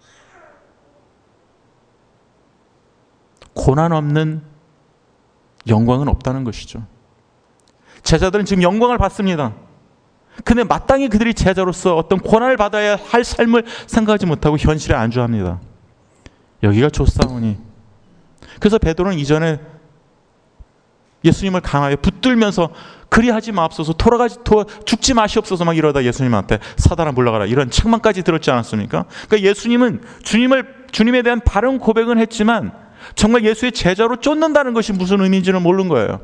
고난 없는 영광은 없다는 것이죠. 제자들은 지금 영광을 받습니다. 근데 마땅히 그들이 제자로서 어떤 고난을 받아야 할 삶을 생각하지 못하고 현실에 안주합니다. 여기가 좋사오니. 그래서 베드로는 이전에 예수님을 강하여 붙들면서 그리하지 마옵소서, 죽지 마시옵소서 막 이러다 예수님한테 사단아 물러가라 이런 책망까지 들었지 않았습니까? 그러니까 예수님은 주님에 대한 바른 고백은 했지만 정말 예수의 제자로 쫓는다는 것이 무슨 의미인지는 모르는 거예요.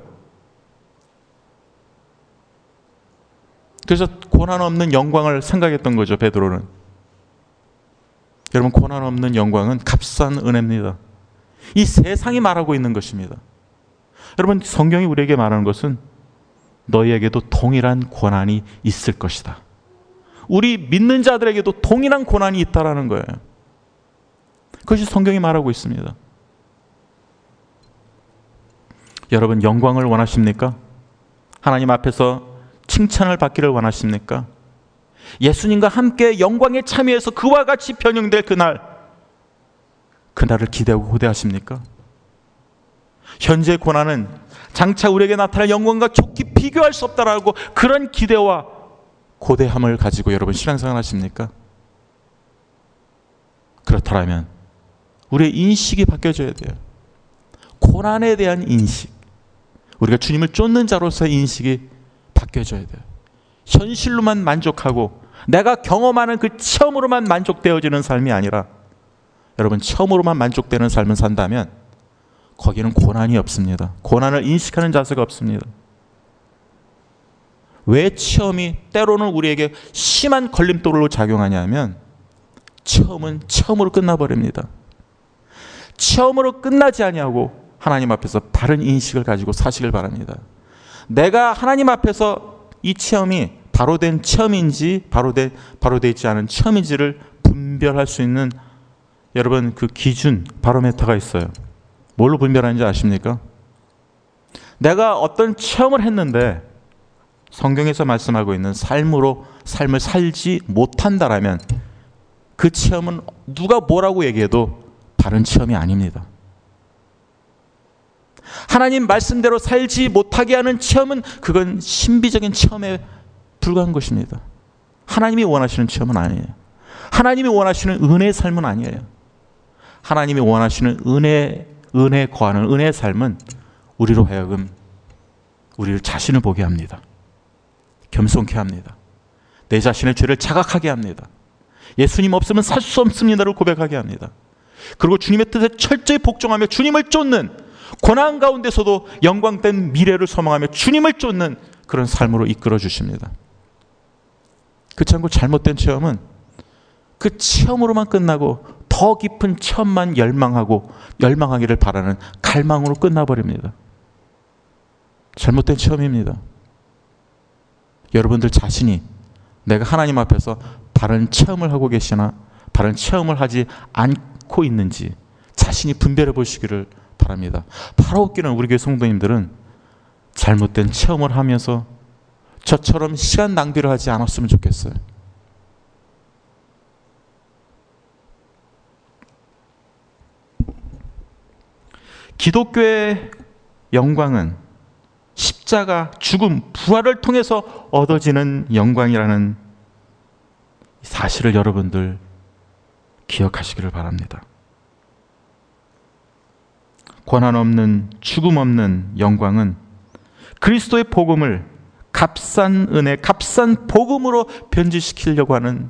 그래서 고난 없는 영광을 생각했던 거죠, 베드로는. 여러분, 고난 없는 영광은 값싼 은혜입니다. 이 세상이 말하고 있는 것입니다. 여러분, 성경이 우리에게 말하는 것은 너희에게도 동일한 고난이 있을 것이다. 우리 믿는 자들에게도 동일한 고난이 있다라는 거예요. 그것이 성경이 말하고 있습니다. 여러분, 영광을 원하십니까? 하나님 앞에서 칭찬을 받기를 원하십니까? 예수님과 함께 영광에 참여해서 그와 같이 변형될 그날을 기대하고 고대하십니까? 현재 고난은 장차 우리에게 나타날 영광과 좋게 비교할 수 없다라고 그런 기대와 고대함을 가지고 여러분 신앙생활 하십니까? 그렇다면 우리의 인식이 바뀌어져야 돼요. 고난에 대한 인식, 우리가 주님을 쫓는 자로서의 인식이 바뀌어져야 돼요. 현실로만 만족하고 내가 경험하는 그 체험으로만 만족되어지는 삶이 아니라, 여러분, 체험으로만 만족되는 삶을 산다면 거기는 고난이 없습니다. 고난을 인식하는 자세가 없습니다. 왜 체험이 때로는 우리에게 심한 걸림돌로 작용하냐면 체험은 체험으로 끝나버립니다. 체험으로 끝나지 아니하고 하나님 앞에서 바른 인식을 가지고 사시길 바랍니다. 내가 하나님 앞에서 이 체험이 바로 된 체험인지 바로 되지 않은 체험인지를 분별할 수 있는, 여러분, 그 기준, 바로메터가 있어요. 뭘로 분별하는지 아십니까? 내가 어떤 체험을 했는데 성경에서 말씀하고 있는 삶을 살지 못한다라면 그 체험은 누가 뭐라고 얘기해도 바른 체험이 아닙니다. 하나님 말씀대로 살지 못하게 하는 체험은 그건 신비적인 체험에 불과한 것입니다. 하나님이 원하시는 체험은 아니에요. 하나님이 원하시는 은혜의 삶은 아니에요. 하나님이 원하시는 은혜에 거하는 은혜의 삶은 우리로 하여금 우리를 자신을 보게 합니다. 겸손케 합니다. 내 자신의 죄를 자각하게 합니다. 예수님 없으면 살 수 없습니다를 고백하게 합니다. 그리고 주님의 뜻에 철저히 복종하며 주님을 쫓는, 고난 가운데서도 영광된 미래를 소망하며 주님을 쫓는 그런 삶으로 이끌어 주십니다. 그렇지 않고 잘못된 체험은 그 체험으로만 끝나고 더 깊은 체험만 열망하기를 바라는 갈망으로 끝나버립니다. 잘못된 체험입니다. 여러분들 자신이 내가 하나님 앞에서 바른 체험을 하고 계시나 바른 체험을 하지 않고 있는지 자신이 분별해 보시기를 바랍니다. 바로 웃기는 우리 교회 성도님들은 잘못된 체험을 하면서 저처럼 시간 낭비를 하지 않았으면 좋겠어요. 기독교의 영광은 십자가, 죽음, 부활을 통해서 얻어지는 영광이라는 사실을 여러분들 기억하시기를 바랍니다. 고난 없는, 죽음 없는 영광은 그리스도의 복음을 값싼 은혜, 값싼 복음으로 변질시키려고 하는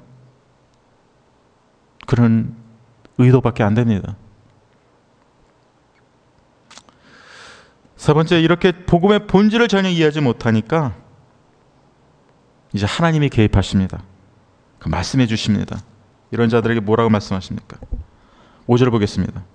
그런 의도밖에 안 됩니다. 세 번째, 이렇게 복음의 본질을 전혀 이해하지 못하니까 이제 하나님이 개입하십니다. 그 말씀해 주십니다. 이런 자들에게 뭐라고 말씀하십니까? 5절 보겠습니다.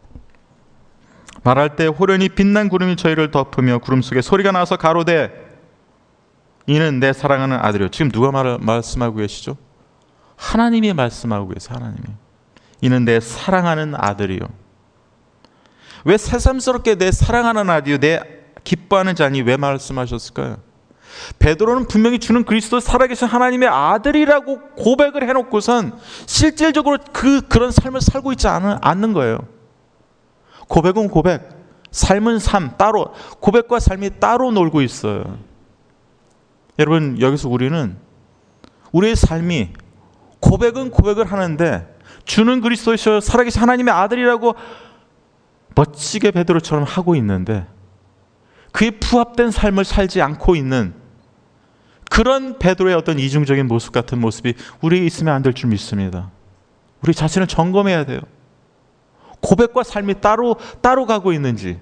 말할 때 호련히 빛난 구름이 저희를 덮으며 구름 속에 소리가 나서 가로되 이는 내 사랑하는 아들이요. 지금 누가 말씀하고 계시죠? 하나님이 말씀하고 계세요. 하나님이. 이는 내 사랑하는 아들이요. 왜 새삼스럽게 내 사랑하는 아들이요, 내 기뻐하는 자니 왜 말씀하셨을까요? 베드로는 분명히 주는 그리스도 살아계신 하나님의 아들이라고 고백을 해놓고선 실질적으로 그런 삶을 살고 있지 않는 거예요. 고백은 고백, 삶은 삶, 따로, 고백과 삶이 따로 놀고 있어요. 여러분, 여기서 우리는 우리의 삶이 고백은 고백을 하는데 주는 그리스도이셔 살아계신 하나님의 아들이라고 멋지게 베드로처럼 하고 있는데 그에 부합된 삶을 살지 않고 있는 그런 베드로의 어떤 이중적인 모습 같은 모습이 우리에 있으면 안 될 줄 믿습니다. 우리 자신을 점검해야 돼요. 고백과 삶이 따로 가고 있는지.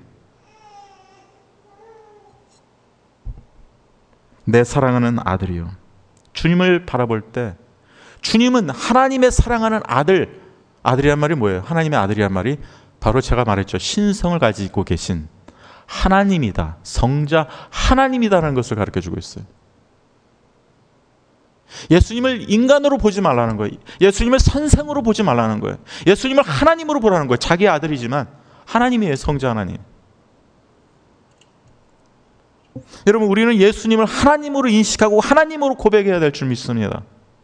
내 사랑하는 아들이요. 주님을 바라볼 때 주님은 하나님의 사랑하는 아들이란 말이 뭐예요? 하나님의 아들이란 말이 바로 제가 말했죠. 신성을 가지고 계신 하나님이다. 성자 하나님이다라는 것을 가르쳐주고 있어요. 예수님을 인간으로 보지 말라는 거예요. 예수님을 선생으로 보지 말라는 거예요. 예수님을 하나님으로 보라는 거예요. 자기의 아들이지만 하나님이에요. 성자 하나님. 여러분, 우리는 예수님을 하나님으로 인식하고 하나님으로 고백해야 될 줄 믿습니다.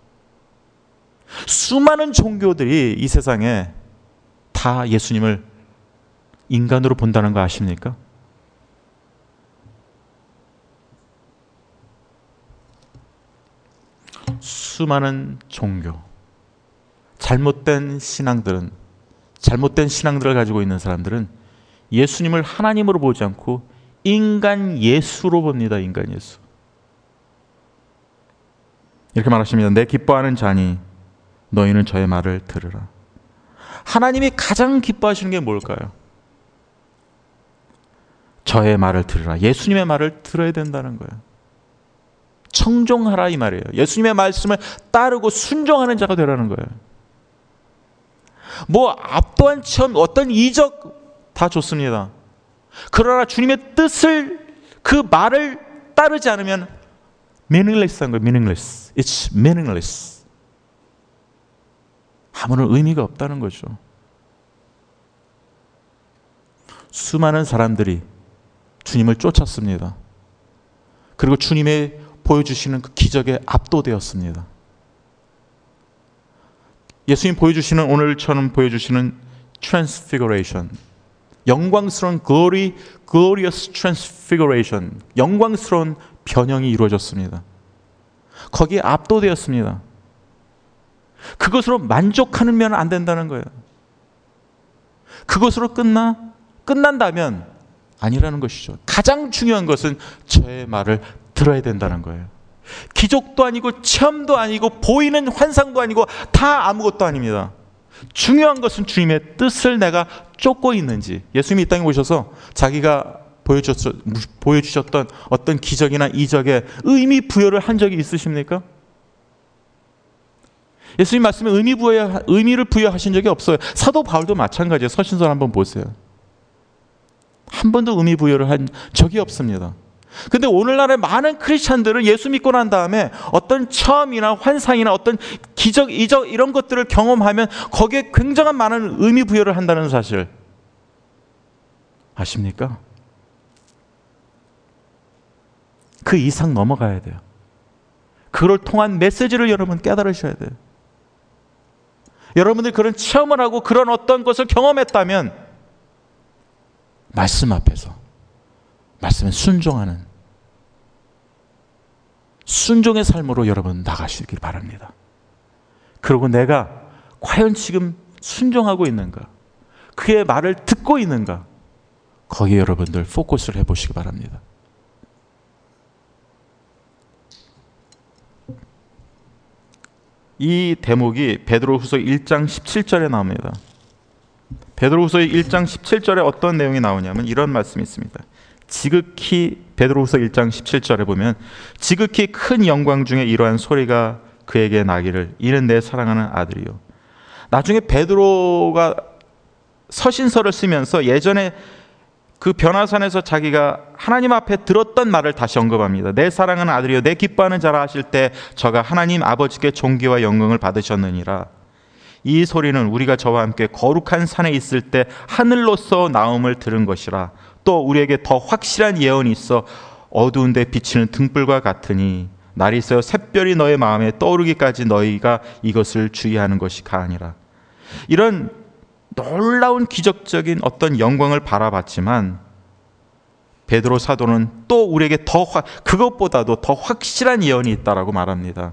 수많은 종교들이 이 세상에 다 예수님을 인간으로 본다는 거 아십니까? 수많은 종교, 잘못된 신앙들을 가지고 있는 사람들은 예수님을 하나님으로 보지 않고 인간 예수로 봅니다. 인간 예수. 이렇게 말하십니다. 내 기뻐하는 자니 너희는 저의 말을 들으라. 하나님이 가장 기뻐하시는 게 뭘까요? 저의 말을 들으라. 예수님의 말을 들어야 된다는 거예요. 청종하라 이 말이에요. 예수님의 말씀을 따르고 순종하는 자가 되라는 거예요. 뭐 압도한 체험, 어떤 이적 다 좋습니다. 그러나 주님의 뜻을, 그 말을 따르지 않으면 meaningless한 거예요. meaningless. It's meaningless. 아무런 의미가 없다는 거죠. 수많은 사람들이 주님을 쫓았습니다. 그리고 주님의 보여주시는 그 기적에 압도되었습니다. 예수님 보여주시는, 오늘처럼 보여주시는 transfiguration, 영광스러운 glorious transfiguration, 영광스러운 변형이 이루어졌습니다. 거기에 압도되었습니다. 그것으로 만족하면 안 된다는 거예요. 그것으로 끝난다면 아니라는 것이죠. 가장 중요한 것은 저의 말을 들어야 된다는 거예요. 기적도 아니고 체험도 아니고 보이는 환상도 아니고 다 아무것도 아닙니다. 중요한 것은 주님의 뜻을 내가 쫓고 있는지. 예수님이 이 땅에 오셔서 자기가 보여주셨던 어떤 기적이나 이적에 의미 부여를 한 적이 있으십니까? 예수님 말씀에 의미를 부여하신 적이 없어요. 사도 바울도 마찬가지예요. 서신서 한번 보세요. 한 번도 의미 부여를 한 적이 없습니다. 근데 오늘날의 많은 크리스찬들은 예수 믿고 난 다음에 어떤 체험이나 환상이나 어떤 기적, 이적 이런 것들을 경험하면 거기에 굉장한 많은 의미 부여를 한다는 사실 아십니까? 그 이상 넘어가야 돼요. 그걸 통한 메시지를 여러분 깨달으셔야 돼요. 여러분들이 그런 체험을 하고 그런 어떤 것을 경험했다면 말씀 앞에서 말씀에 순종하는 순종의 삶으로 여러분 나가시길 바랍니다. 그리고 내가 과연 지금 순종하고 있는가? 그의 말을 듣고 있는가? 거기에 여러분들 포커스를 해보시기 바랍니다. 이 대목이 베드로후서 1장 17절에 나옵니다. 베드로후서 1장 17절에 어떤 내용이 나오냐면 이런 말씀이 있습니다. 지극히 베드로후서 1장 17절에 보면 지극히 큰 영광 중에 이러한 소리가 그에게 나기를 이는 내 사랑하는 아들이요. 나중에 베드로가 서신서를 쓰면서 예전에 그 변화산에서 자기가 하나님 앞에 들었던 말을 다시 언급합니다. 내 사랑하는 아들이요 내 기뻐하는 자라 하실 때 저가 하나님 아버지께 존귀와 영광을 받으셨느니라. 이 소리는 우리가 저와 함께 거룩한 산에 있을 때 하늘로서 나옴을 들은 것이라. 또 우리에게 더 확실한 예언이 있어 어두운 데 비치는 등불과 같으니 날이 있어 샛별이 너의 마음에 떠오르기까지 너희가 이것을 주의하는 것이 가아니라. 이런 놀라운 기적적인 어떤 영광을 바라봤지만 베드로 사도는 또 우리에게 그것보다도 더 확실한 예언이 있다라고 말합니다.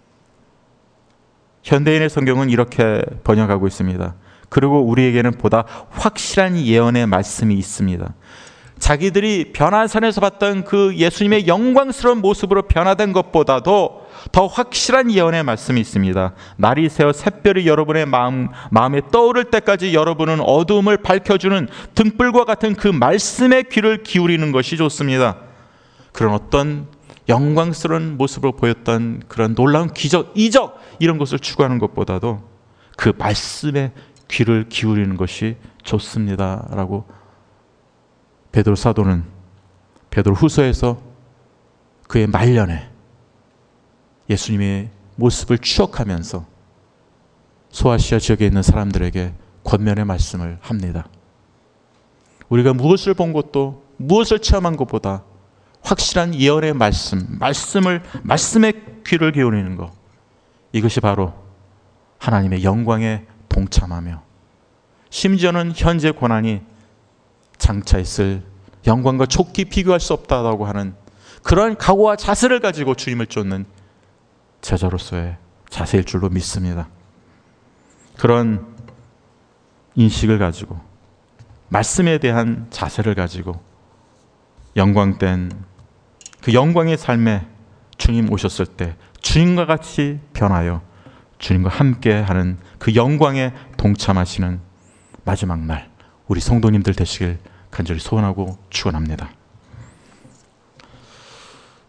현대인의 성경은 이렇게 번역하고 있습니다. 그리고 우리에게는 보다 확실한 예언의 말씀이 있습니다. 자기들이 변화산에서 봤던 그 예수님의 영광스러운 모습으로 변화된 것보다도 더 확실한 예언의 말씀이 있습니다. 날이 새어 샛별이 여러분의 마음에 떠오를 때까지 여러분은 어두움을 밝혀주는 등불과 같은 그 말씀의 귀를 기울이는 것이 좋습니다. 그런 어떤 영광스러운 모습으로 보였던 그런 놀라운 기적, 이적 이런 것을 추구하는 것보다도 그 말씀에 귀를 기울이는 것이 좋습니다라고 베드로 사도는 베드로 후서에서 그의 말년에 예수님의 모습을 추억하면서 소아시아 지역에 있는 사람들에게 권면의 말씀을 합니다. 우리가 무엇을 본 것도 무엇을 체험한 것보다 확실한 예언의 말씀에 귀를 기울이는 것, 이것이 바로 하나님의 영광에 동참하며 심지어는 현재 고난이 장차 있을 영광과 좋게 비교할 수 없다고 하는 그러한 각오와 자세를 가지고 주님을 쫓는 제자로서의 자세일 줄로 믿습니다. 그런 인식을 가지고 말씀에 대한 자세를 가지고 영광된 그 영광의 삶에 주님 오셨을 때 주님과 같이 변하여 주님과 함께하는 그 영광에 동참하시는 마지막 날 우리 성도님들 되시길 간절히 소원하고 축원합니다.